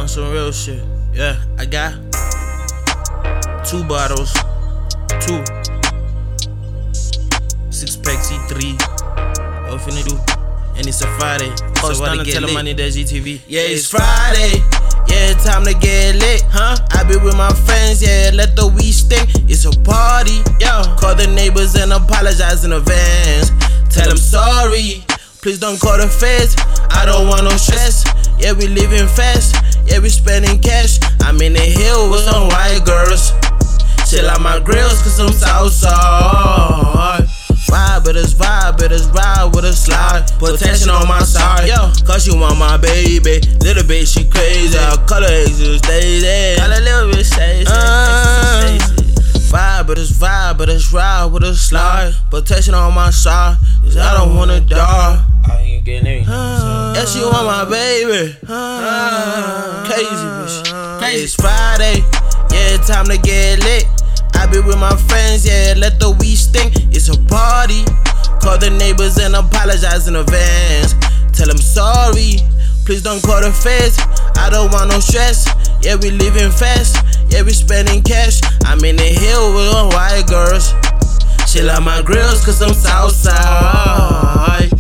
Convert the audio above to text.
On some real shit. Yeah, I got 2 bottles, 2 6-pack C3. What finna do? And it's a Friday, so what to get lit? Money that GTV. Yeah, it's Friday. Yeah, time to get lit, huh? I be with my friends, yeah, let the weed stink. It's a party, yo. Call the neighbors and apologize in advance. Tell them sorry, please don't call the feds. I don't want no stress. Yeah, we living fast. Yeah, we spending cash. I'm in the hill with some white girls. Chill out my grills, cause I'm Southside. Vibe with us, ride with a slide. Protection on my side, yo. Cause you want my baby. Little bitch, she crazy. I'll call her exes, daisy. Call a little bitch, Stacy. Vibe with us, ride with a slide. Protection on my side, cause I don't wanna die. Yeah, she want my baby. Crazy bitch. Crazy. It's Friday, yeah, time to get lit. I be with my friends, yeah, let the weed stink. It's a party. Call the neighbors and apologize in advance. Tell them sorry, please don't call the feds. I don't want no stress. Yeah, we living fast. Yeah, we spending cash. I'm in the hill with all white girls. Chill out my grills, cause I'm Southside.